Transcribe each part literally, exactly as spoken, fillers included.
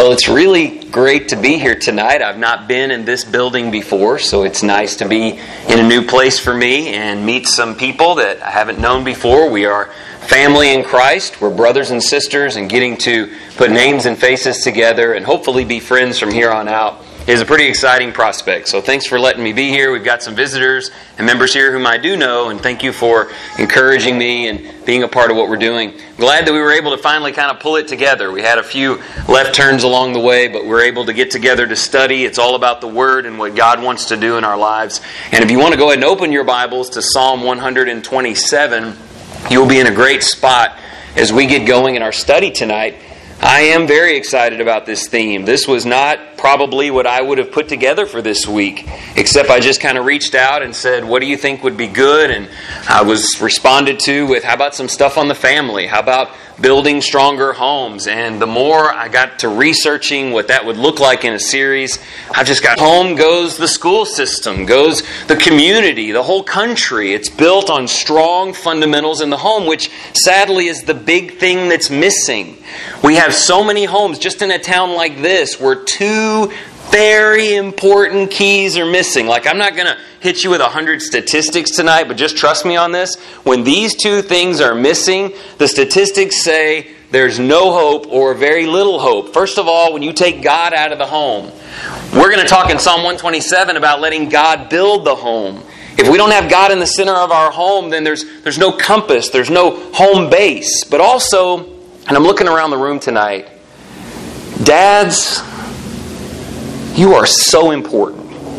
Well, it's really great to be here tonight. I've not been in this building before, so it's nice to be in a new place for me and meet some people that I haven't known before. We are family in Christ. We're brothers and sisters, and getting to put names and faces together and hopefully be friends from here on out is a pretty exciting prospect. So thanks for letting me be here. We've got some visitors and members here whom I do know, and thank you for encouraging me and being a part of what we're doing. Glad that we were able to finally kind of pull it together. We had a few left turns along the way, but we're able to get together to study. It's all about the Word and what God wants to do in our lives. And if you want to go ahead and open your Bibles to Psalm one twenty-seven, you'll be in a great spot as we get going in our study tonight. I am very excited about this theme. This was not probably what I would have put together for this week, except I just kind of reached out and said, what do you think would be good? And I was responded to with, how about some stuff on the family? How about building stronger homes? And the more I got to researching what that would look like in a series, I just got, home goes the school system, goes the community, the whole country. It's built on strong fundamentals in the home, which sadly is the big thing that's missing. We have so many homes just in a town like this where two very important keys are missing. Like, I'm not going to hit you with a hundred statistics tonight, but just trust me on this. When these two things are missing, the statistics say there's no hope or very little hope. First of all, when you take God out of the home, we're going to talk in Psalm one twenty-seven about letting God build the home. If we don't have God in the center of our home, then there's there's no compass, there's no home base. But also, and I'm looking around the room tonight, dads, you are so important.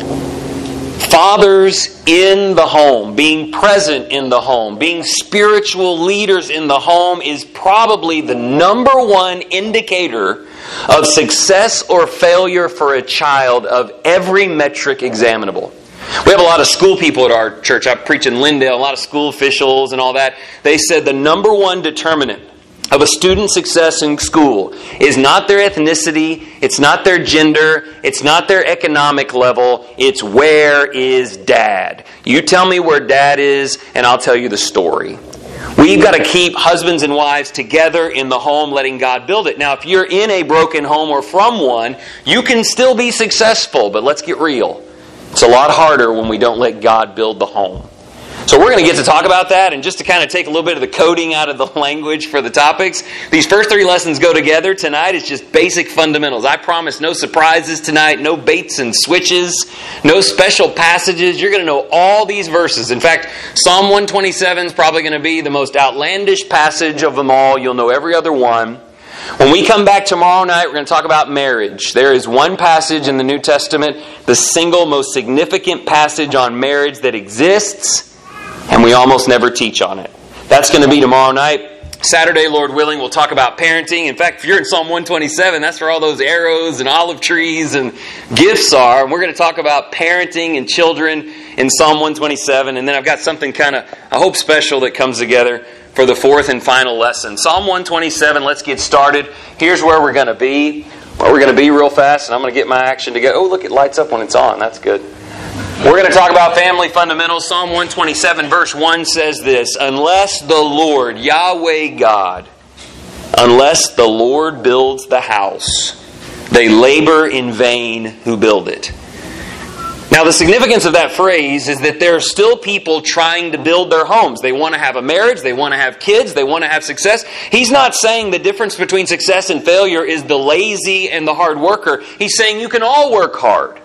Fathers in the home, being present in the home, being spiritual leaders in the home is probably the number one indicator of success or failure for a child of every metric examinable. We have a lot of school people at our church. I preach in Lindale, a lot of school officials and all that. They said the number one determinant of a student's success in school is not their ethnicity, it's not their gender, it's not their economic level, it's where is dad. You tell me where dad is, and I'll tell you the story. We've got to keep husbands and wives together in the home, letting God build it. Now, if you're in a broken home or from one, you can still be successful, but let's get real. It's a lot harder when we don't let God build the home. So we're going to get to talk about that, and just to kind of take a little bit of the coding out of the language for the topics, these first three lessons go together. Tonight it's just basic fundamentals. I promise no surprises tonight, no baits and switches, no special passages. You're going to know all these verses. In fact, Psalm one twenty-seven is probably going to be the most outlandish passage of them all. You'll know every other one. When we come back tomorrow night, we're going to talk about marriage. There is one passage in the New Testament, the single most significant passage on marriage that exists, and we almost never teach on it. That's going to be tomorrow night. Saturday, Lord willing, we'll talk about parenting. In fact, if you're in Psalm one twenty-seven, that's where all those arrows and olive trees and gifts are. And we're going to talk about parenting and children in Psalm one twenty-seven. And then I've got something kind of, I hope, special that comes together for the fourth and final lesson. Psalm one twenty-seven, let's get started. Here's where we're going to be. Where we're going to be real fast, and I'm going to get my action together. Oh, look, it lights up when it's on. That's good. We're going to talk about family fundamentals. Psalm one twenty-seven verse one says this, unless the Lord, Yahweh God, unless the Lord builds the house, they labor in vain who build it. Now, the significance of that phrase is that there are still people trying to build their homes. They want to have a marriage, they want to have kids, they want to have success. He's not saying the difference between success and failure is the lazy and the hard worker. He's saying you can all work hard.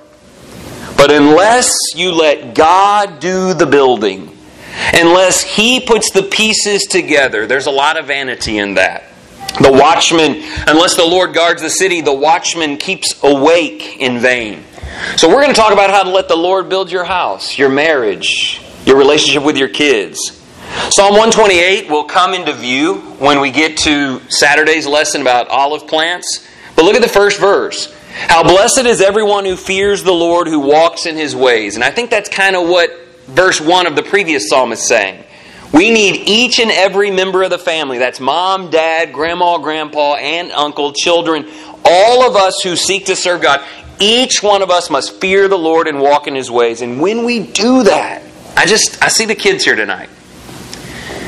But unless you let God do the building, unless He puts the pieces together, there's a lot of vanity in that. The watchman, unless the Lord guards the city, the watchman keeps awake in vain. So we're going to talk about how to let the Lord build your house, your marriage, your relationship with your kids. Psalm one twenty-eight will come into view when we get to Saturday's lesson about olive plants. But look at the first verse. How blessed is everyone who fears the Lord, who walks in His ways. And I think that's kind of what verse one of the previous psalm is saying. We need each and every member of the family. That's mom, dad, grandma, grandpa, aunt, uncle, children. All of us who seek to serve God. Each one of us must fear the Lord and walk in His ways. And when we do that, I just, I see the kids here tonight.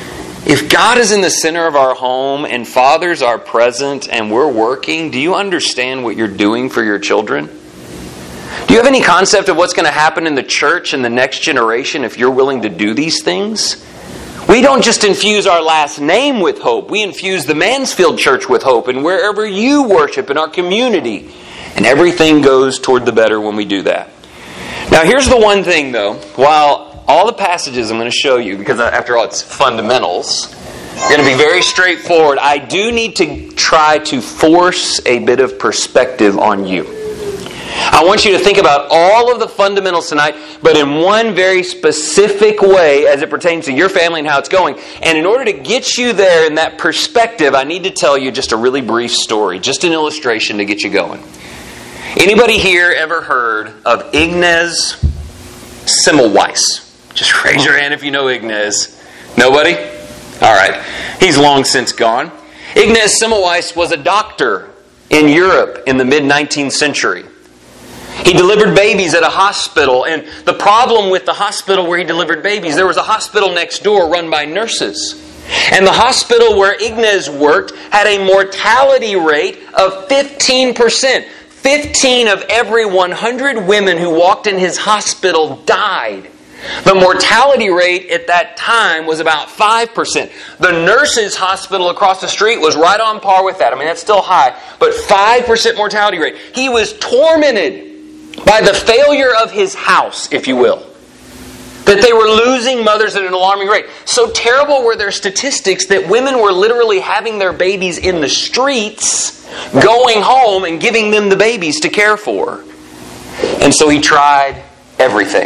If God is in the center of our home and fathers are present and we're working, do you understand what you're doing for your children? Do you have any concept of what's going to happen in the church and the next generation if you're willing to do these things? We don't just infuse our last name with hope. We infuse the Mansfield Church with hope and wherever you worship in our community. And everything goes toward the better when we do that. Now here's the one thing though. While all the passages I'm going to show you, because after all it's fundamentals, are going to be very straightforward, I do need to try to force a bit of perspective on you. I want you to think about all of the fundamentals tonight, but in one very specific way as it pertains to your family and how it's going. And in order to get you there in that perspective, I need to tell you just a really brief story, just an illustration to get you going. Anybody here ever heard of Ignaz Semmelweis? Just raise your hand if you know Ignaz. Nobody? All right. He's long since gone. Ignaz Semmelweis was a doctor in Europe in the mid-nineteenth century. He delivered babies at a hospital, and the problem with the hospital where he delivered babies, there was a hospital next door run by nurses. And the hospital where Ignaz worked had a mortality rate of fifteen percent. fifteen of every one hundred women who walked in his hospital died. The mortality rate at that time was about five percent. The nurses' hospital across the street was right on par with that. I mean, that's still high, but five percent mortality rate. He was tormented by the failure of his house, if you will. That they were losing mothers at an alarming rate. So terrible were their statistics that women were literally having their babies in the streets, going home and giving them the babies to care for. And so he tried everything.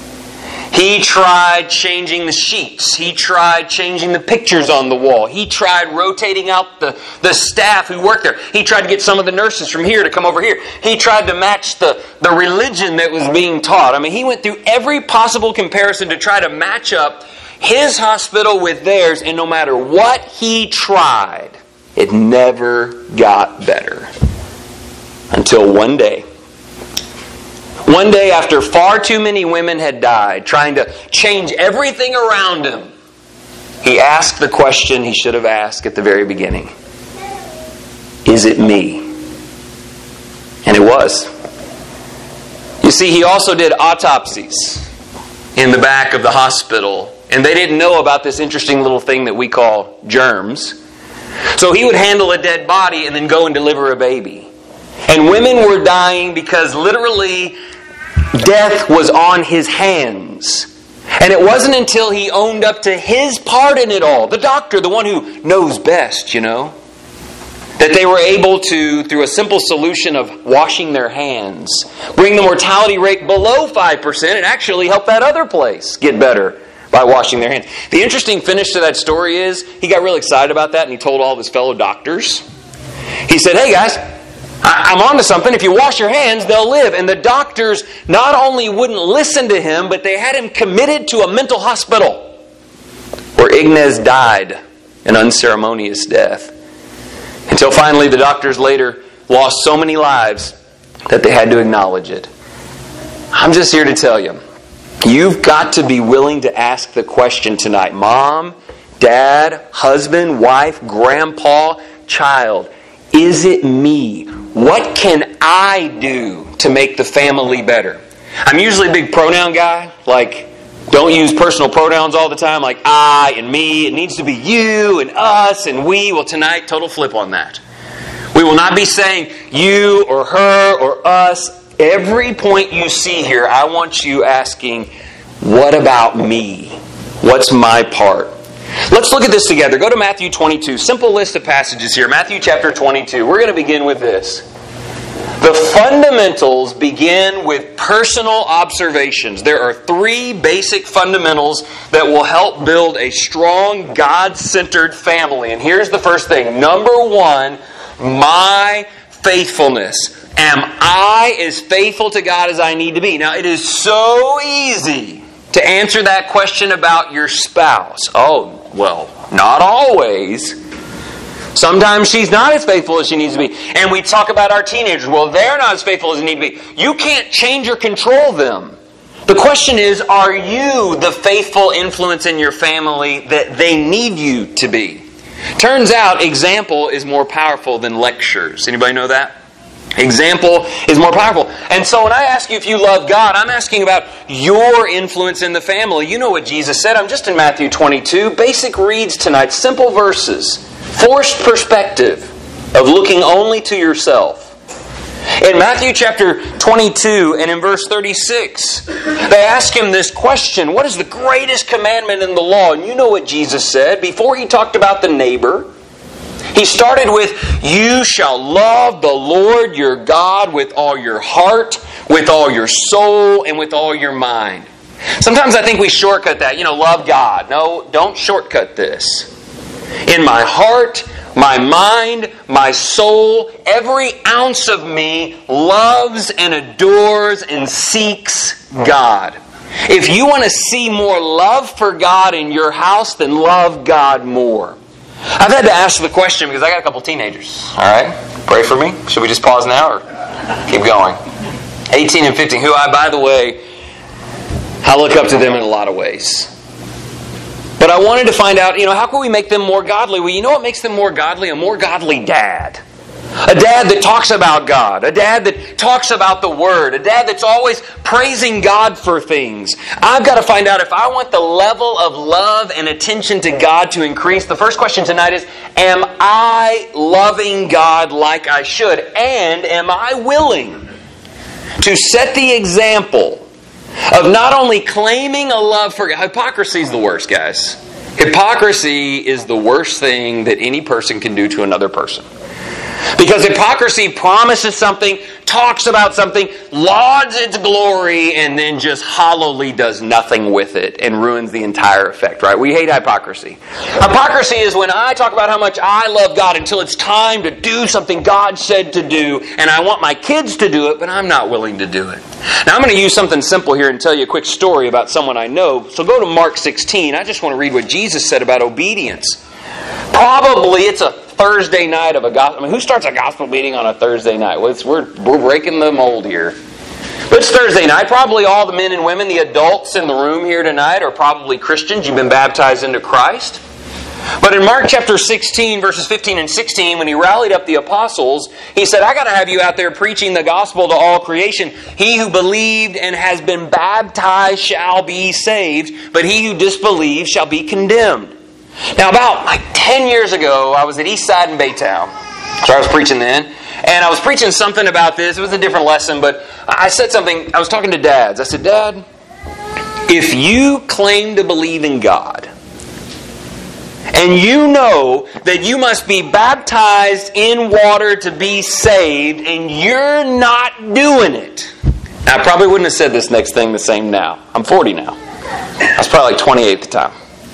He tried changing the sheets. He tried changing the pictures on the wall. He tried rotating out the, the staff who worked there. He tried to get some of the nurses from here to come over here. He tried to match the, the religion that was being taught. I mean, he went through every possible comparison to try to match up his hospital with theirs, and no matter what he tried, it never got better. Until one day, One day after far too many women had died, trying to change everything around him, he asked the question he should have asked at the very beginning. Is it me? And it was. You see, he also did autopsies in the back of the hospital, and they didn't know about this interesting little thing that we call germs. So he would handle a dead body and then go and deliver a baby. And women were dying because literally death was on his hands. And it wasn't until he owned up to his part in it all, the doctor, the one who knows best, you know, that they were able to, through a simple solution of washing their hands, bring the mortality rate below five percent and actually help that other place get better by washing their hands. The interesting finish to that story is he got real excited about that and he told all of his fellow doctors. He said, hey guys, I'm on to something. If you wash your hands, they'll live. And the doctors not only wouldn't listen to him, but they had him committed to a mental hospital where Ignaz died an unceremonious death. Until finally the doctors later lost so many lives that they had to acknowledge it. I'm just here to tell you, you've got to be willing to ask the question tonight. Mom, dad, husband, wife, grandpa, child, is it me? What can I do to make the family better? I'm usually a big pronoun guy. Like, don't use personal pronouns all the time, like I and me. It needs to be you and us and we. Well, tonight, total flip on that. We will not be saying you or her or us. Every point you see here, I want you asking, what about me? What's my part? Let's look at this together. Go to Matthew twenty-two. Simple list of passages here. Matthew chapter twenty-two. We're going to begin with this. The fundamentals begin with personal observations. There are three basic fundamentals that will help build a strong, God-centered family. And here's the first thing. Number one, my faithfulness. Am I as faithful to God as I need to be? Now, it is so easy to answer that question about your spouse. Oh, well, not always. Sometimes she's not as faithful as she needs to be. And we talk about our teenagers. Well, they're not as faithful as they need to be. You can't change or control them. The question is, are you the faithful influence in your family that they need you to be? Turns out, example is more powerful than lectures. Anybody know that? Example is more powerful. And so when I ask you if you love God, I'm asking about your influence in the family. You know what Jesus said. I'm just in Matthew twenty-two. Basic reads tonight. Simple verses. Forced perspective of looking only to yourself. In Matthew chapter twenty-two and in verse thirty-six, they ask Him this question: what is the greatest commandment in the law? And you know what Jesus said. Before He talked about the neighbor, He started with, you shall love the Lord your God with all your heart, with all your soul, and with all your mind. Sometimes I think we shortcut that. You know, love God. No, don't shortcut this. In my heart, my mind, my soul, every ounce of me loves and adores and seeks God. If you want to see more love for God in your house, then love God more. I've had to ask the question because I got a couple teenagers. All right? Pray for me. Should we just pause now or keep going? eighteen and fifteen, who I, by the way, I look up to them in a lot of ways. But I wanted to find out, you know, how can we make them more godly? Well, you know what makes them more godly? A more godly dad. A dad that talks about God. A dad that talks about the Word. A dad that's always praising God for things. I've got to find out if I want the level of love and attention to God to increase. The first question tonight is, am I loving God like I should? And am I willing to set the example of not only claiming a love for God? Hypocrisy is the worst, guys. Hypocrisy is the worst thing that any person can do to another person. Because hypocrisy promises something, talks about something, lauds its glory, and then just hollowly does nothing with it and ruins the entire effect, right? We hate hypocrisy. Hypocrisy is when I talk about how much I love God until it's time to do something God said to do, and I want my kids to do it, but I'm not willing to do it. Now, I'm going to use something simple here and tell you a quick story about someone I know. So go to Mark sixteen. I just want to read what Jesus said about obedience. Probably it's a Thursday night of a gospel. I mean, who starts a gospel meeting on a Thursday night? Well, it's, we're we're breaking the mold here. But it's Thursday night. Probably all the men and women, the adults in the room here tonight, are probably Christians. You've been baptized into Christ. But in Mark chapter sixteen, verses fifteen and sixteen, when He rallied up the apostles, He said, I got to have you out there preaching the gospel to all creation. He who believed and has been baptized shall be saved, but he who disbelieves shall be condemned. Now, about like ten years ago, I was at Eastside in Baytown. So I was preaching then. And I was preaching something about this. It was a different lesson, but I said something. I was talking to dads. I said, Dad, if you claim to believe in God, and you know that you must be baptized in water to be saved, and you're not doing it. Now, I probably wouldn't have said this next thing the same now. I'm forty now. I was probably like twenty-eight at the time.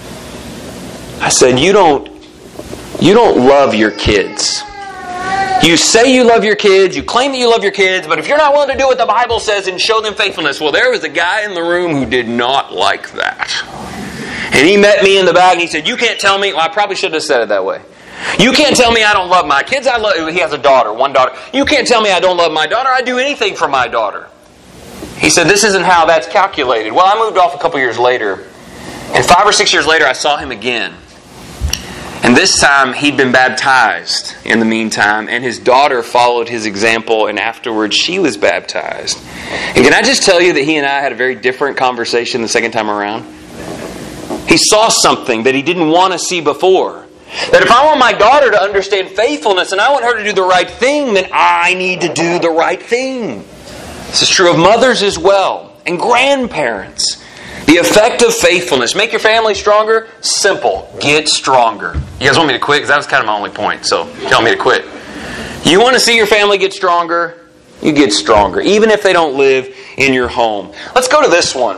I said, you don't, you don't love your kids. You say you love your kids, you claim that you love your kids, but if you're not willing to do what the Bible says and show them faithfulness, well, there was a guy in the room who did not like that. And he met me in the back and he said, you can't tell me, well, I probably shouldn't have said it that way. You can't tell me I don't love my kids. I love, he has a daughter, one daughter. You can't tell me I don't love my daughter. I do anything for my daughter. He said, this isn't how that's calculated. Well, I moved off a couple years later. And five or six years later, I saw him again. And this time, he'd been baptized in the meantime, and his daughter followed his example, and afterwards, she was baptized. And can I just tell you that he and I had a very different conversation the second time around? He saw something that he didn't want to see before. That if I want my daughter to understand faithfulness, and I want her to do the right thing, then I need to do the right thing. This is true of mothers as well, and grandparents. The effect of faithfulness. Make your family stronger? Simple. Get stronger. You guys want me to quit? Because that was kind of my only point. So, you want me to quit. You want to see your family get stronger? You get stronger. Even if they don't live in your home. Let's go to this one.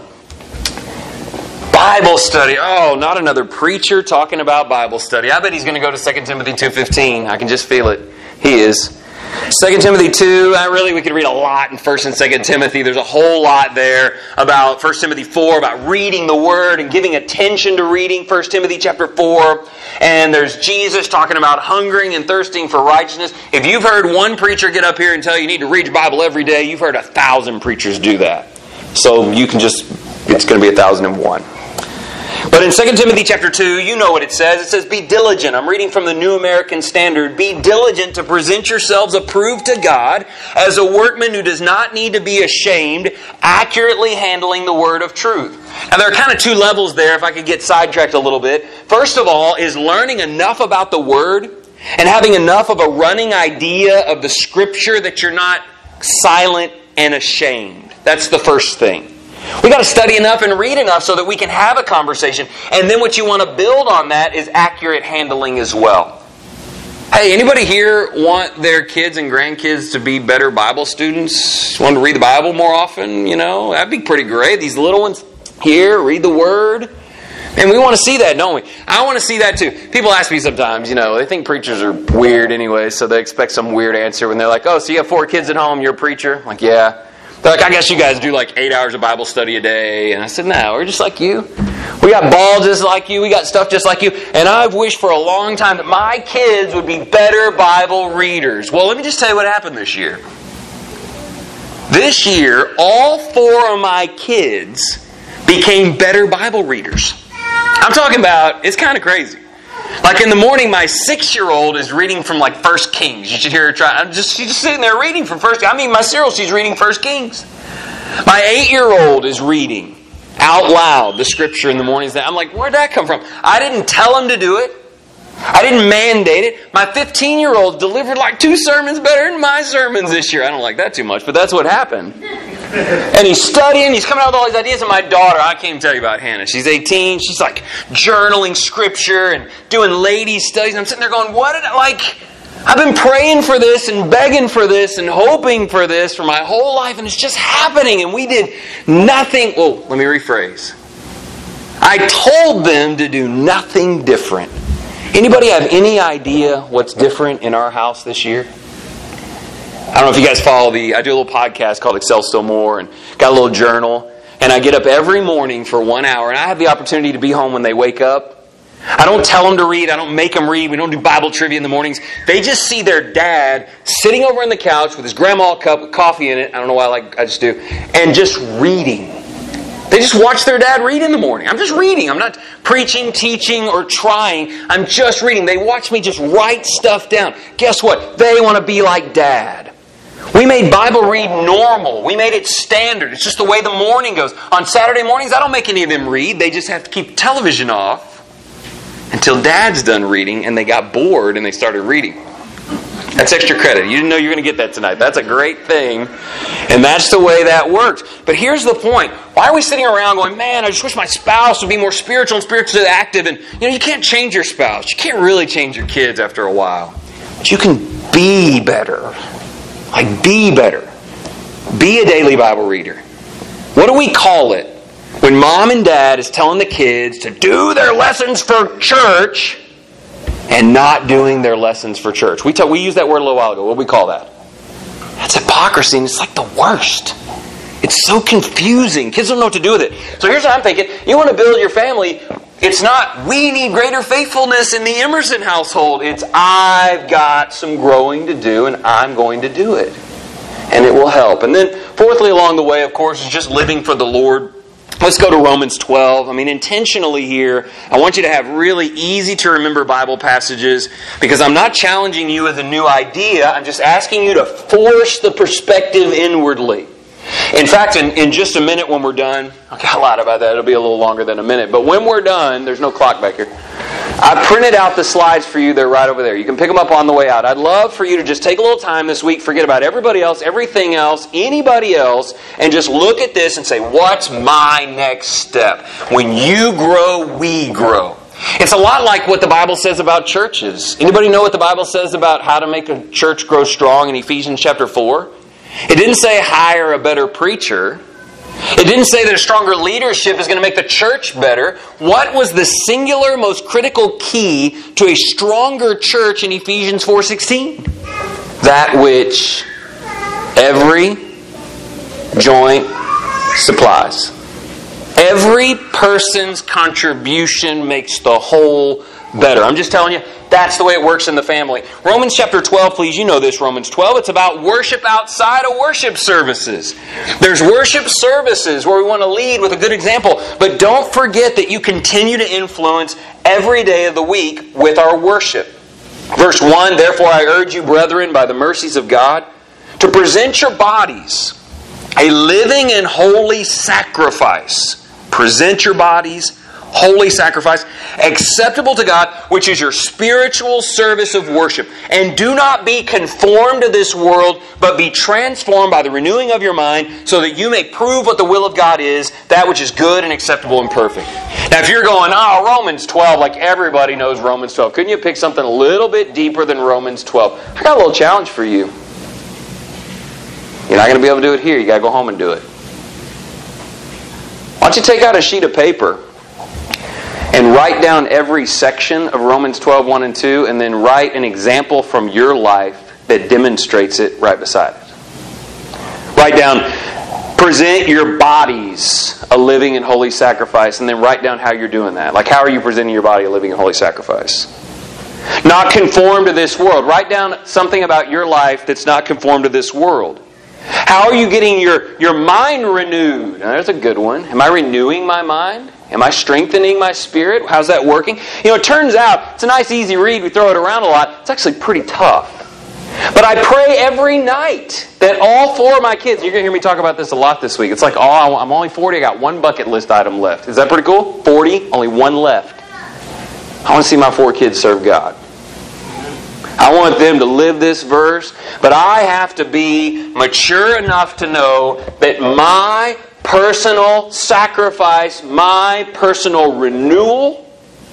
Bible study. Oh, not another preacher talking about Bible study. I bet he's going to go to Second Timothy two fifteen. I can just feel it. He is. Second Timothy two, I really, we could read a lot in First and Second Timothy. There's a whole lot there about First Timothy four, about reading the Word and giving attention to reading First Timothy chapter four. And there's Jesus talking about hungering and thirsting for righteousness. If you've heard one preacher get up here and tell you you need to read your Bible every day, you've heard a thousand preachers do that. So you can just, it's going to be one thousand one. But in Second Timothy chapter two, you know what it says. It says, be diligent. I'm reading from the New American Standard. Be diligent to present yourselves approved to God as a workman who does not need to be ashamed, accurately handling the word of truth. Now there are kind of two levels there, if I could get sidetracked a little bit. First of all is learning enough about the word and having enough of a running idea of the Scripture that you're not silent and ashamed. That's the first thing. We got to study enough and read enough so that we can have a conversation. And then what you want to build on that is accurate handling as well. Hey, anybody here want their kids and grandkids to be better Bible students? Want to read the Bible more often? You know, that'd be pretty great. These little ones here, read the Word. And we want to see that, don't we? I want to see that too. People ask me sometimes, you know, they think preachers are weird anyway, so they expect some weird answer when they're like, oh, so you have four kids at home, you're a preacher? I'm like, yeah. They're like, I guess you guys do like eight hours of Bible study a day. And I said, no, we're just like you. We got balls just like you. We got stuff just like you. And I've wished for a long time that my kids would be better Bible readers. Well, let me just tell you what happened this year. This year, all four of my kids became better Bible readers. I'm talking about, it's kind of crazy. Like in the morning, my six-year-old is reading from like First Kings. You should hear her try. I'm just, she's just sitting there reading from First Kings. I mean, my cereal, she's reading First Kings. My eight-year-old is reading out loud the Scripture in the mornings. I'm like, where'd that come from? I didn't tell him to do it. I didn't mandate it. My fifteen-year-old delivered like two sermons better than my sermons this year. I don't like that too much, but that's what happened. And he's studying, he's coming out with all these ideas. And my daughter, I can't even tell you about Hannah. She's eighteen. She's like journaling Scripture and doing ladies' studies. And I'm sitting there going, what did I like? I've been praying for this and begging for this and hoping for this for my whole life. And it's just happening. And we did nothing. Well, let me rephrase. I told them to do nothing different. Anybody have any idea what's different in our house this year? I don't know if you guys follow the, I do a little podcast called Excel Still More and got a little journal. And I get up every morning for one hour and I have the opportunity to be home when they wake up. I don't tell them to read. I don't make them read. We don't do Bible trivia in the mornings. They just see their dad sitting over on the couch with his grandma cup with coffee in it. I don't know why I like, I just do. And just reading. They just watch their dad read in the morning. I'm just reading. I'm not preaching, teaching, or trying. I'm just reading. They watch me just write stuff down. Guess what? They want to be like Dad. We made Bible read normal. We made it standard. It's just the way the morning goes. On Saturday mornings, I don't make any of them read. They just have to keep television off until Dad's done reading and they got bored and they started reading. That's extra credit. You didn't know you were going to get that tonight. That's a great thing. And that's the way that works. But here's the point. Why are we sitting around going, man, I just wish my spouse would be more spiritual and spiritually active. And you know, you can't change your spouse. You can't really change your kids after a while. But you can be better. Like, be better. Be a daily Bible reader. What do we call it when mom and dad is telling the kids to do their lessons for church and not doing their lessons for church? We talk, we used that word a little while ago. What do we call that? That's hypocrisy, and it's like the worst. It's so confusing. Kids don't know what to do with it. So here's what I'm thinking. You want to build your family. It's not, we need greater faithfulness in the Emerson household. It's, I've got some growing to do, and I'm going to do it. And it will help. And then, fourthly, along the way, of course, is just living for the Lord. Let's go to Romans twelve. I mean, intentionally here, I want you to have really easy to remember Bible passages because I'm not challenging you with a new idea. I'm just asking you to force the perspective inwardly. In fact, in, in just a minute when we're done, I got a lot about that. It'll be a little longer than a minute. But when we're done, there's no clock back here. I printed out the slides for you. They're right over there. You can pick them up on the way out. I'd love for you to just take a little time this week, forget about everybody else, everything else, anybody else, and just look at this and say, what's my next step? When you grow, we grow. It's a lot like what the Bible says about churches. Anybody know what the Bible says about how to make a church grow strong in Ephesians chapter four? It didn't say hire a better preacher. It didn't say that a stronger leadership is going to make the church better. What was the singular, most critical key to a stronger church in Ephesians four sixteen? That which every joint supplies. Every person's contribution makes the whole better. I'm just telling you, that's the way it works in the family. Romans chapter twelve, please, you know this, Romans twelve. It's about worship outside of worship services. There's worship services where we want to lead with a good example. But don't forget that you continue to influence every day of the week with our worship. Verse one, therefore I urge you, brethren, by the mercies of God, to present your bodies a living and holy sacrifice. Present your bodies holy sacrifice, acceptable to God, which is your spiritual service of worship. And do not be conformed to this world, but be transformed by the renewing of your mind, so that you may prove what the will of God is, that which is good and acceptable and perfect. Now, if you're going, oh, Romans twelve, like everybody knows Romans twelve, couldn't you pick something a little bit deeper than Romans twelve? I got a little challenge for you. You're not going to be able to do it here. You got to go home and do it. Why don't you take out a sheet of paper and write down every section of Romans twelve, one and two, and then write an example from your life that demonstrates it right beside it. Write down, present your bodies a living and holy sacrifice, and then write down how you're doing that. Like, how are you presenting your body a living and holy sacrifice? Not conform to this world. Write down something about your life that's not conformed to this world. How are you getting your, your mind renewed? Now, there's a good one. Am I renewing my mind? Am I strengthening my spirit? How's that working? You know, it turns out, it's a nice easy read. We throw it around a lot. It's actually pretty tough. But I pray every night that all four of my kids, you're going to hear me talk about this a lot this week. It's like, oh, I'm only forty. I got one bucket list item left. Is that pretty cool? forty, only one left. I want to see my four kids serve God. I want them to live this verse, but I have to be mature enough to know that my personal sacrifice, my personal renewal,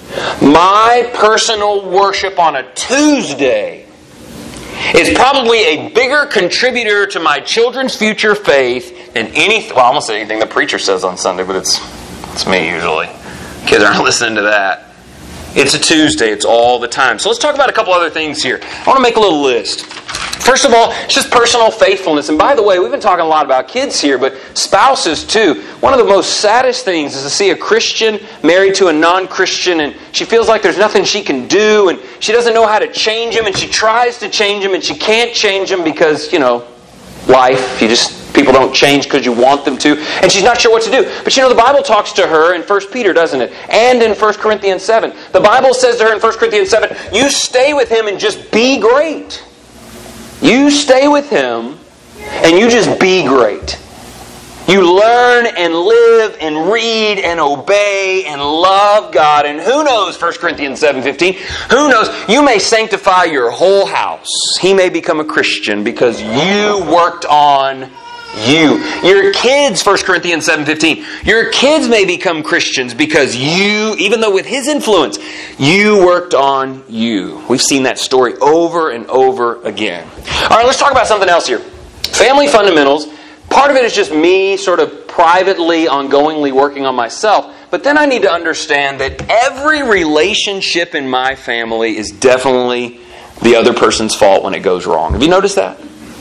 my personal worship on a Tuesday is probably a bigger contributor to my children's future faith than any, well, almost anything the preacher says on Sunday, but it's, it's me usually. Kids aren't listening to that. It's a Tuesday. It's all the time. So let's talk about a couple other things here. I want to make a little list. First of all, it's just personal faithfulness. And by the way, we've been talking a lot about kids here, but spouses too. One of the most saddest things is to see a Christian married to a non-Christian, and she feels like there's nothing she can do, and she doesn't know how to change him, and she tries to change him, and she can't change him because, you know, life, you just... people don't change because you want them to. And she's not sure what to do. But you know, the Bible talks to her in First Peter, doesn't it? And in First Corinthians seven. The Bible says to her in First Corinthians seven, you stay with him and just be great. You stay with him and you just be great. You learn and live and read and obey and love God. And who knows, First Corinthians seven fifteen, who knows, you may sanctify your whole house. He may become a Christian because you worked on you. Your kids, First Corinthians seven fifteen, your kids may become Christians because you, even though with his influence, you worked on you. We've seen that story over and over again. All right, let's talk about something else here. Family fundamentals. Part of it is just me sort of privately, ongoingly working on myself. But then I need to understand that every relationship in my family is definitely the other person's fault when it goes wrong. Have you noticed that?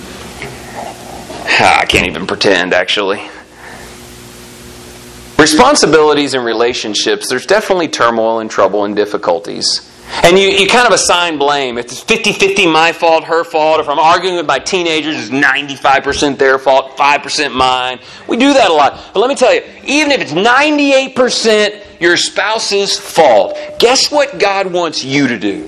I can't even pretend, actually. Responsibilities and relationships, there's definitely turmoil and trouble and difficulties. And you, you kind of assign blame. If it's fifty-fifty my fault, her fault. If I'm arguing with my teenagers, it's ninety-five percent their fault, five percent mine. We do that a lot. But let me tell you, even if it's ninety-eight percent your spouse's fault, guess what God wants you to do?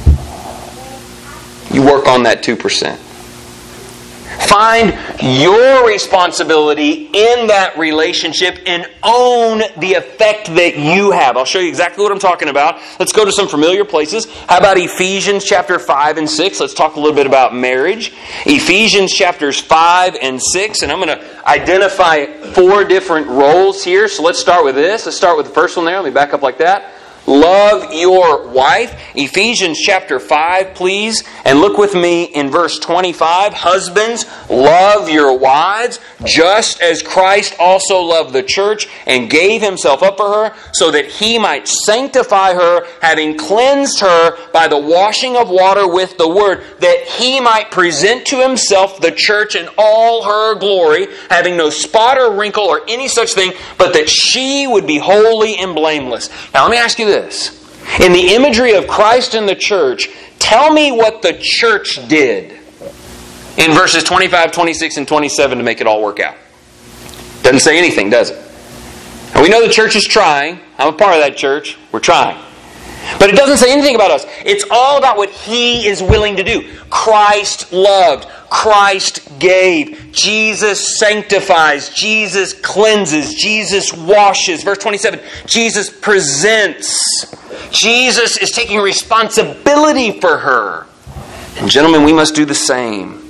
You work on that two percent. Find your responsibility in that relationship and own the effect that you have. I'll show you exactly what I'm talking about. Let's go to some familiar places. How about Ephesians chapter five and six? Let's talk a little bit about marriage. Ephesians chapters five and six. And I'm going to identify four different roles here. So let's start with this. Let's start with the first one there. Let me back up like that. Love your wife. Ephesians chapter five, please. And look with me in verse twenty-five. Husbands, love your wives, just as Christ also loved the church and gave himself up for her, so that he might sanctify her, having cleansed her by the washing of water with the word, that he might present to himself the church in all her glory, having no spot or wrinkle or any such thing, but that she would be holy and blameless. Now let me ask you this. In the imagery of Christ and the church, tell me what the church did in verses twenty-five, twenty-six, and twenty-seven to make it all work out. Doesn't say anything, does it? And we know the church is trying. I'm a part of that church. We're trying. But it doesn't say anything about us. It's all about what He is willing to do. Christ loved. Christ gave. Jesus sanctifies. Jesus cleanses. Jesus washes. Verse twenty-seven, Jesus presents. Jesus is taking responsibility for her. And gentlemen, we must do the same.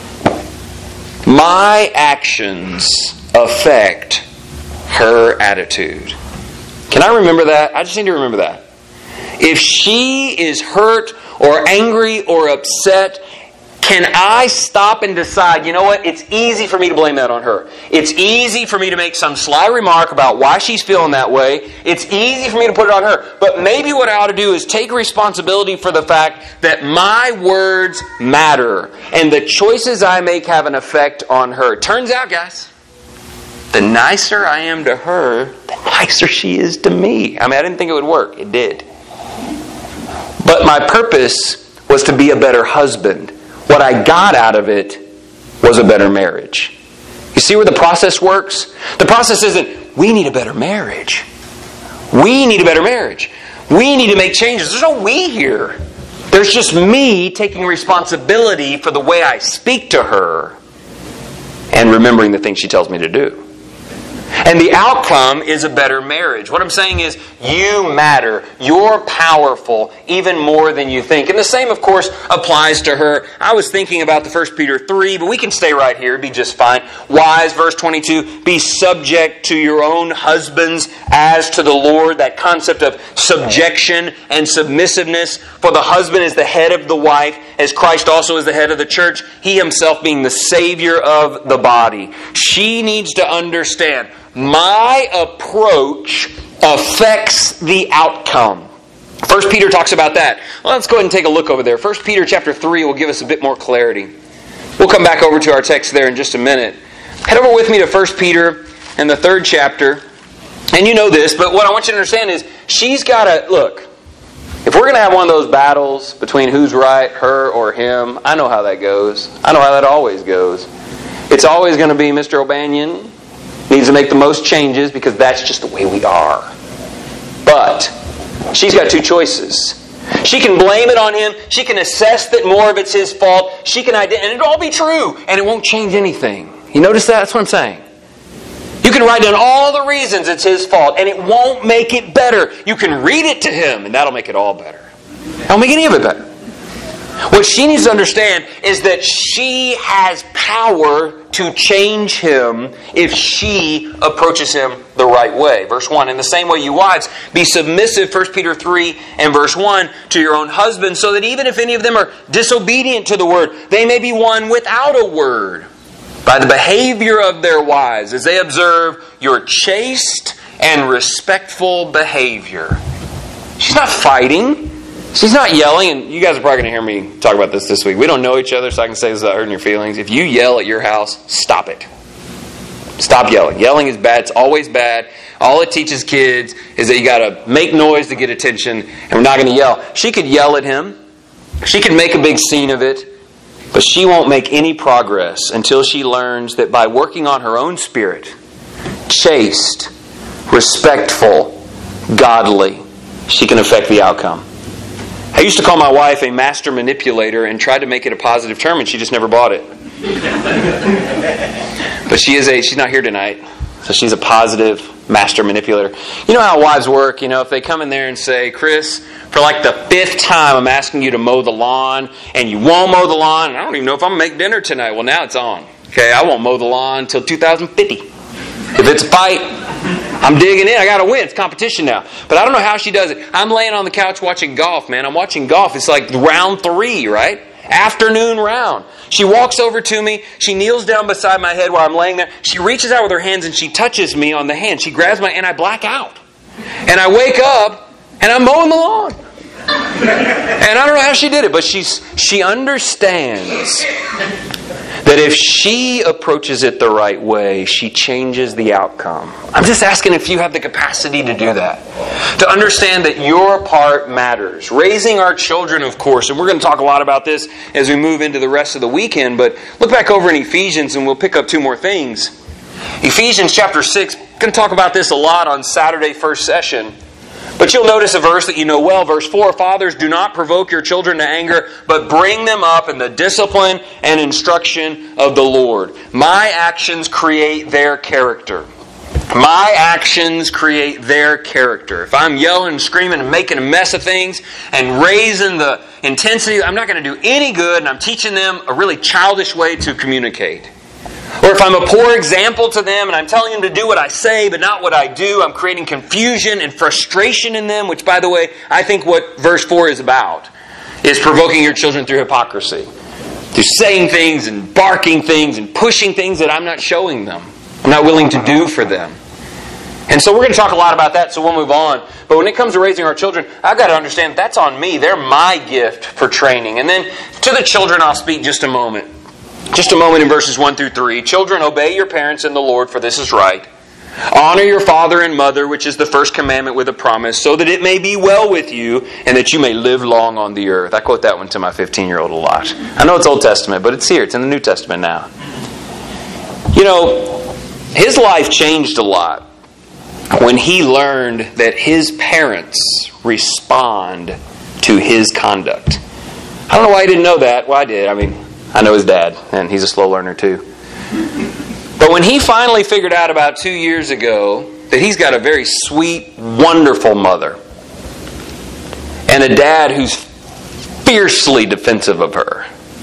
My actions affect her attitude. Can I remember that? I just need to remember that. If she is hurt or angry or upset, can I stop and decide, you know what, it's easy for me to blame that on her. It's easy for me to make some sly remark about why she's feeling that way. It's easy for me to put it on her. But maybe what I ought to do is take responsibility for the fact that my words matter and the choices I make have an effect on her. Turns out, guys, the nicer I am to her, the nicer she is to me. I mean, I didn't think it would work. It did. But my purpose was to be a better husband. What I got out of it was a better marriage. You see where the process works? The process isn't, we need a better marriage. We need a better marriage. We need to make changes. There's no we here. There's just me taking responsibility for the way I speak to her and remembering the things she tells me to do. And the outcome is a better marriage. What I'm saying is, you matter. You're powerful even more than you think. And the same, of course, applies to her. I was thinking about the First Peter three, but we can stay right here. It'd be just fine. Wives, verse twenty-two, be subject to your own husbands as to the Lord. That concept of subjection and submissiveness. For the husband is the head of the wife, as Christ also is the head of the church, He Himself being the Savior of the body. She needs to understand, my approach affects the outcome. First Peter talks about that. Well, let's go ahead and take a look over there. First Peter chapter three will give us a bit more clarity. We'll come back over to our text there in just a minute. Head over with me to First Peter and the third chapter. And you know this, but what I want you to understand is, she's got to, look, if we're going to have one of those battles between who's right, her or him, I know how that goes. I know how that always goes. It's always going to be Mister O'Banion needs to make the most changes because that's just the way we are. But she's got two choices. She can blame it on him. She can assess that more of it's his fault. She can identify, and it'll all be true, and it won't change anything. You notice that? That's what I'm saying. You can write down all the reasons it's his fault, and it won't make it better. You can read it to him, and that'll make it all better. It won't make any of it better. What she needs to understand is that she has power to change him if she approaches him the right way. Verse one, in the same way you wives, be submissive, First Peter three and verse one, to your own husbands, so that even if any of them are disobedient to the word, they may be won without a word by the behavior of their wives, as they observe your chaste and respectful behavior. She's not fighting. She's not yelling, and you guys are probably going to hear me talk about this this week. We don't know each other, so I can say this without hurting your feelings. If you yell at your house, stop it. Stop yelling. Yelling is bad. It's always bad. All it teaches kids is that you got to make noise to get attention, and we're not going to yell. She could yell at him. She could make a big scene of it, but she won't make any progress until she learns that by working on her own spirit, chaste, respectful, godly, she can affect the outcome. I used to call my wife a master manipulator and tried to make it a positive term, and she just never bought it. But she is a she's not here tonight, so she's a positive master manipulator. You know how wives work. You know, if they come in there and say, Chris, for like the fifth time I'm asking you to mow the lawn, and you won't mow the lawn, and I don't even know if I'm going to make dinner tonight. Well, now it's on. Okay, I won't mow the lawn until two thousand fifty. If it's a fight, I'm digging in. I got to win. It's competition now. But I don't know how she does it. I'm laying on the couch watching golf, man. I'm watching golf. It's like round three, right? Afternoon round. She walks over to me. She kneels down beside my head while I'm laying there. She reaches out with her hands and she touches me on the hand. She grabs my, and I black out. And I wake up and I'm mowing the lawn. And I don't know how she did it, but she's she understands that if she approaches it the right way, she changes the outcome. I'm just asking if you have the capacity to do that. To understand that your part matters. Raising our children, of course, and we're going to talk a lot about this as we move into the rest of the weekend, but look back over in Ephesians and we'll pick up two more things. Ephesians chapter six, going to talk about this a lot on Saturday first session. But you'll notice a verse that you know well, verse four, Fathers, do not provoke your children to anger, but bring them up in the discipline and instruction of the Lord. My actions create their character. My actions create their character. If I'm yelling and screaming and making a mess of things and raising the intensity, I'm not going to do any good, and I'm teaching them a really childish way to communicate. Or if I'm a poor example to them and I'm telling them to do what I say but not what I do, I'm creating confusion and frustration in them, which, by the way, I think what verse four is about, is provoking your children through hypocrisy. Through saying things and barking things and pushing things that I'm not showing them. I'm not willing to do for them. And so we're going to talk a lot about that, so we'll move on. But when it comes to raising our children, I've got to understand that's on me. They're my gift for training. And then to the children, I'll speak just a moment. Just a moment in verses one through three. Children, obey your parents in the Lord, for this is right. Honor your father and mother, which is the first commandment with a promise, so that it may be well with you and that you may live long on the earth. I quote that one to my fifteen-year-old a lot. I know it's Old Testament, but it's here. It's in the New Testament now. You know, his life changed a lot when he learned that his parents respond to his conduct. I don't know why he didn't know that. Well, I did. I mean, I know his dad, and he's a slow learner too. But when he finally figured out about two years ago that he's got a very sweet, wonderful mother and a dad who's fiercely defensive of her.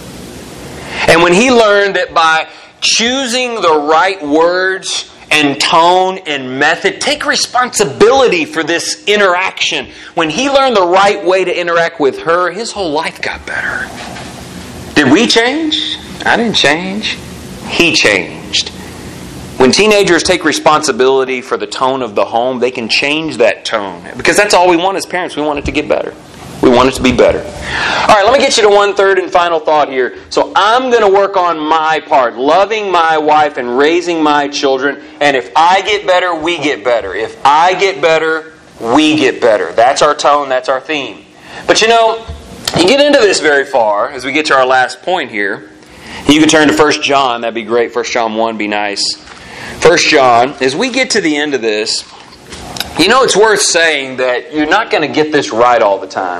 And when he learned that by choosing the right words and tone and method, take responsibility for this interaction. When he learned the right way to interact with her, his whole life got better. Did we change? I didn't change. He changed. When teenagers take responsibility for the tone of the home, they can change that tone. Because that's all we want as parents. We want it to get better. We want it to be better. All right, let me get you to one third and final thought here. So I'm going to work on my part, loving my wife and raising my children. And if I get better, we get better. If I get better, we get better. That's our tone. That's our theme. But you know, you get into this very far as we get to our last point here. You can turn to First John. That'd be great. First John one, be nice. First John, as we get to the end of this, you know it's worth saying that you're not going to get this right all the time.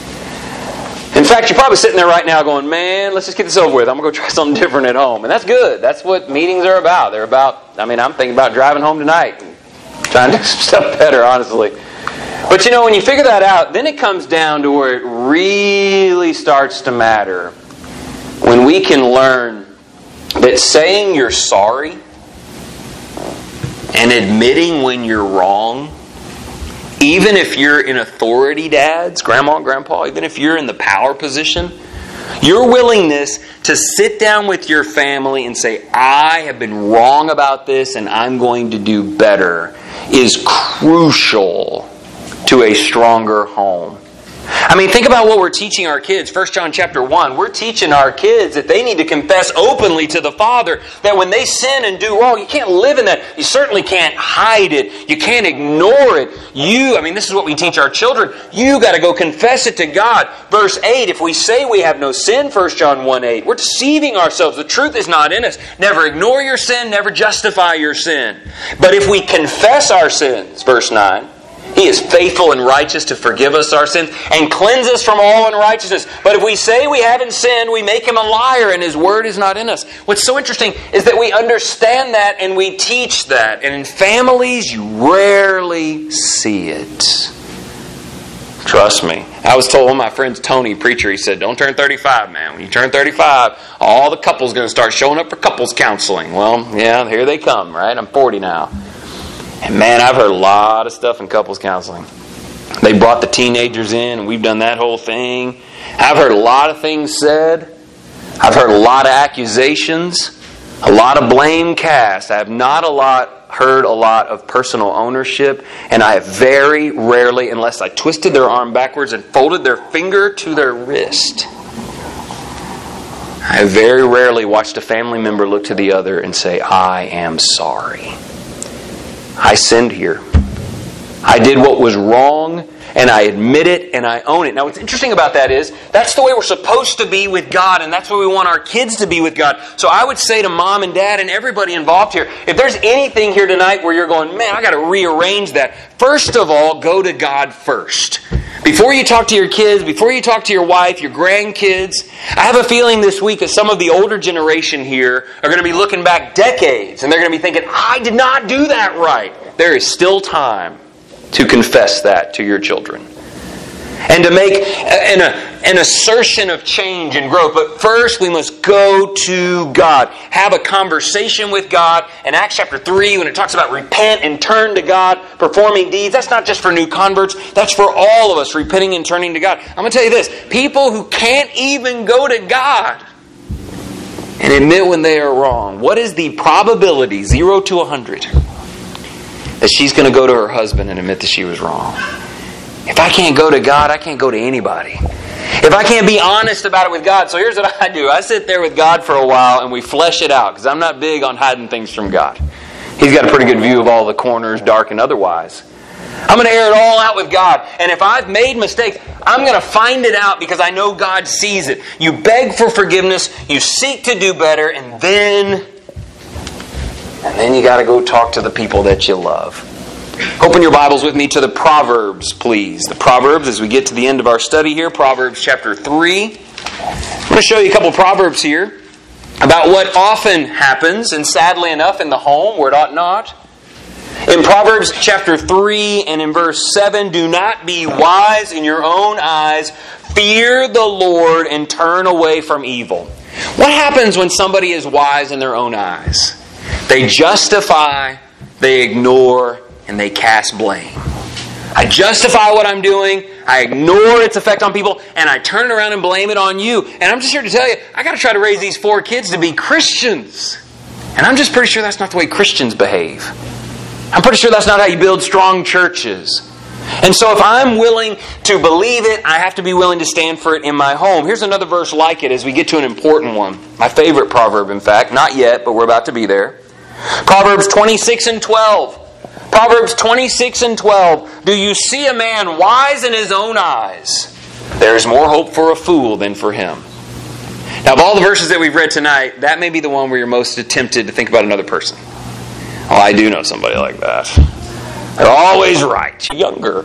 In fact, you're probably sitting there right now going, man, let's just get this over with. I'm going to go try something different at home. And that's good. That's what meetings are about. They're about, I mean, I'm thinking about driving home tonight and trying to do some stuff better, honestly. But you know, when you figure that out, then it comes down to where it really starts to matter. When we can learn that saying you're sorry and admitting when you're wrong, even if you're in authority, dads, grandma, grandpa, even if you're in the power position, your willingness to sit down with your family and say, I have been wrong about this and I'm going to do better, is crucial to a stronger home. I mean, think about what we're teaching our kids. First John chapter one, we're teaching our kids that they need to confess openly to the Father that when they sin and do wrong, you can't live in that. You certainly can't hide it. You can't ignore it. You, I mean, this is what we teach our children. You got to go confess it to God. Verse eight, if we say we have no sin, First John one eight, we're deceiving ourselves. The truth is not in us. Never ignore your sin, never justify your sin. But if we confess our sins, verse nine, He is faithful and righteous to forgive us our sins and cleanse us from all unrighteousness. But if we say we haven't sinned, we make Him a liar and His word is not in us. What's so interesting is that we understand that and we teach that. And in families, you rarely see it. Trust me. I was told one of my friends, Tony, preacher, he said, don't turn thirty-five, man. When you turn thirty-five, all the couples going to start showing up for couples counseling. Well, yeah, here they come, right? I'm forty now. And man, I've heard a lot of stuff in couples counseling. They brought the teenagers in and we've done that whole thing. I've heard a lot of things said. I've heard a lot of accusations. A lot of blame cast. I have not a lot heard a lot of personal ownership. And I have very rarely, unless I twisted their arm backwards and folded their finger to their wrist, I I have very rarely watched a family member look to the other and say, I am sorry. I sinned here. I did what was wrong, and I admit it, and I own it. Now, what's interesting about that is, that's the way we're supposed to be with God, and that's where we want our kids to be with God. So I would say to mom and dad and everybody involved here, if there's anything here tonight where you're going, man, I got to rearrange that, first of all, go to God first. Before you talk to your kids, before you talk to your wife, your grandkids, I have a feeling this week that some of the older generation here are going to be looking back decades, and they're going to be thinking, I did not do that right. There is still time to confess that to your children. And to make an, an assertion of change and growth. But first we must go to God. Have a conversation with God. In Acts chapter three, when it talks about repent and turn to God, performing deeds, that's not just for new converts. That's for all of us, repenting and turning to God. I'm going to tell you this. People who can't even go to God and admit when they are wrong. What is the probability, zero to a hundred, that she's going to go to her husband and admit that she was wrong? If I can't go to God, I can't go to anybody. If I can't be honest about it with God, so here's what I do. I sit there with God for a while and we flesh it out, because I'm not big on hiding things from God. He's got a pretty good view of all the corners, dark and otherwise. I'm going to air it all out with God. And if I've made mistakes, I'm going to find it out because I know God sees it. You beg for forgiveness, you seek to do better, and then, and then you got to go talk to the people that you love. Open your Bibles with me to the Proverbs, please. The Proverbs, as we get to the end of our study here, Proverbs chapter three. I'm going to show you a couple of Proverbs here about what often happens, and sadly enough, in the home where it ought not. In Proverbs chapter three and in verse seven, do not be wise in your own eyes. Fear the Lord and turn away from evil. What happens when somebody is wise in their own eyes? They justify, they ignore, and they cast blame. I justify what I'm doing, I ignore its effect on people, and I turn around and blame it on you. And I'm just here to tell you, I got to try to raise these four kids to be Christians. And I'm just pretty sure that's not the way Christians behave. I'm pretty sure that's not how you build strong churches. And so if I'm willing to believe it, I have to be willing to stand for it in my home. Here's another verse like it as we get to an important one. My favorite proverb, in fact. Not yet, but we're about to be there. Proverbs twenty-six and twelve. Proverbs twenty-six and twelve. Do you see a man wise in his own eyes? There is more hope for a fool than for him. Now, of all the verses that we've read tonight, that may be the one where you're most tempted to think about another person. Oh, I do know somebody like that. They're always right. Younger.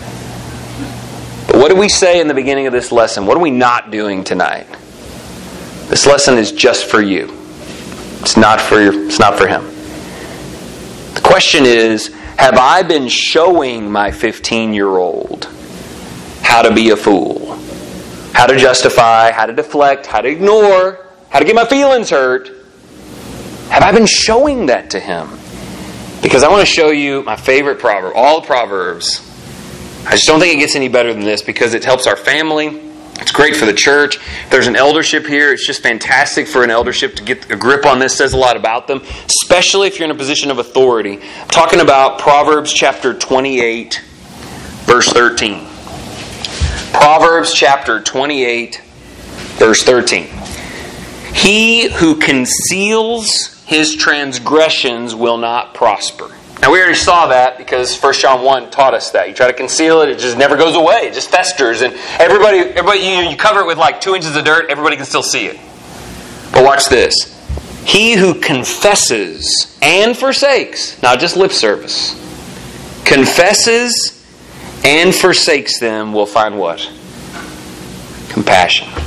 But what did we say in the beginning of this lesson? What are we not doing tonight? This lesson is just for you. It's not for your, it's not for him. The question is, have I been showing my fifteen-year-old how to be a fool? How to justify, how to deflect, how to ignore, how to get my feelings hurt? Have I been showing that to him? Because I want to show you my favorite proverb, all the Proverbs. I just don't think it gets any better than this because it helps our family. It's great for the church. If there's an eldership here, it's just fantastic for an eldership to get a grip on this. It says a lot about them, especially if you're in a position of authority. I'm talking about Proverbs chapter twenty-eight, verse thirteen. Proverbs chapter twenty-eight, verse thirteen. He who conceals his transgressions will not prosper. Now we already saw that because First John one taught us that. You try to conceal it, it just never goes away. It just festers. And everybody, everybody you, you cover it with like two inches of dirt, everybody can still see it. But watch this. He who confesses and forsakes, not just lip service, confesses and forsakes them will find what? Compassion.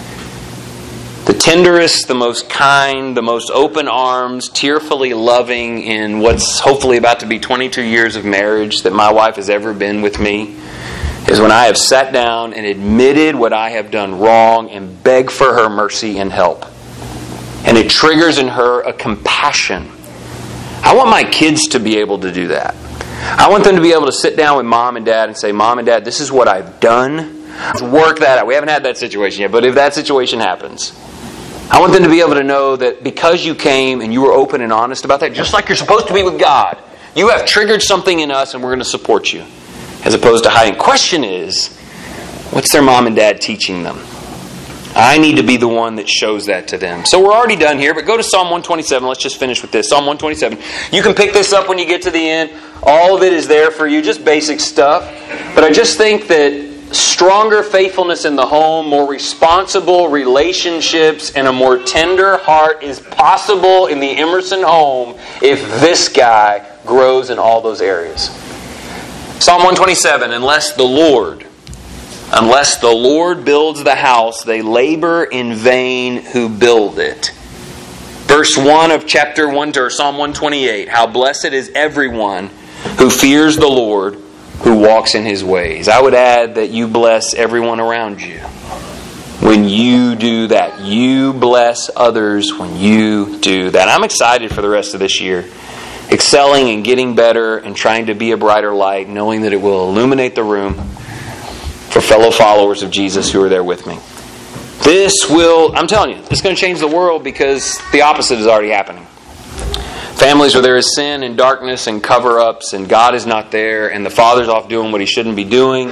The tenderest, the most kind, the most open arms, tearfully loving in what's hopefully about to be twenty-two years of marriage that my wife has ever been with me is when I have sat down and admitted what I have done wrong and begged for her mercy and help. And it triggers in her a compassion. I want my kids to be able to do that. I want them to be able to sit down with mom and dad and say, Mom and Dad, this is what I've done. Let's work that out. We haven't had that situation yet, but if that situation happens, I want them to be able to know that because you came and you were open and honest about that, just like you're supposed to be with God, you have triggered something in us and we're going to support you. As opposed to hiding. Question is, what's their mom and dad teaching them? I need to be the one that shows that to them. So we're already done here, but go to Psalm one twenty-seven. Let's just finish with this. Psalm one twenty-seven. You can pick this up when you get to the end. All of it is there for you, just basic stuff. But I just think that stronger faithfulness in the home, more responsible relationships, and a more tender heart is possible in the Emerson home if this guy grows in all those areas. Psalm one twenty-seven, unless the Lord, unless the Lord builds the house, they labor in vain who build it. Verse one of chapter one, or Psalm one twenty-eight, how blessed is everyone who fears the Lord, who walks in His ways. I would add that you bless everyone around you when you do that. You bless others when you do that. I'm excited for the rest of this year, excelling and getting better and trying to be a brighter light, knowing that it will illuminate the room for fellow followers of Jesus who are there with me. This will, I'm telling you, it's going to change the world because the opposite is already happening. Families where there is sin and darkness and cover-ups and God is not there and the father's off doing what he shouldn't be doing.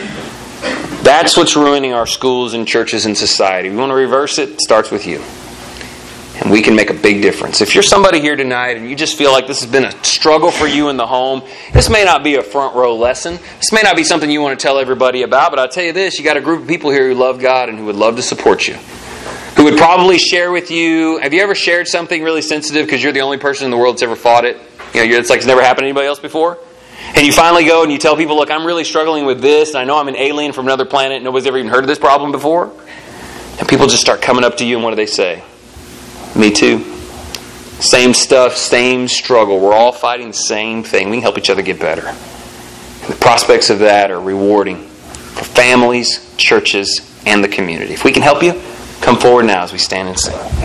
That's what's ruining our schools and churches and society. We want to reverse it? It starts with you. And we can make a big difference. If you're somebody here tonight and you just feel like this has been a struggle for you in the home, this may not be a front row lesson. This may not be something you want to tell everybody about, but I'll tell you this, you got a group of people here who love God and who would love to support you. Who would probably share with you, have you ever shared something really sensitive because you're the only person in the world that's ever fought it? You know, you're, it's like it's never happened to anybody else before? And you finally go and you tell people, look, I'm really struggling with this, and I know I'm an alien from another planet, and nobody's ever even heard of this problem before. And people just start coming up to you, and what do they say? Me too. Same stuff, same struggle. We're all fighting the same thing. We can help each other get better. And the prospects of that are rewarding for families, churches, and the community. If we can help you, come forward now as we stand and sing.